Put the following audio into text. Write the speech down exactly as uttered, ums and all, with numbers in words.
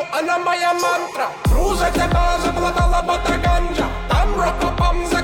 она моя мантра. Круза тебя заплатала бота ганджа. Там рокопом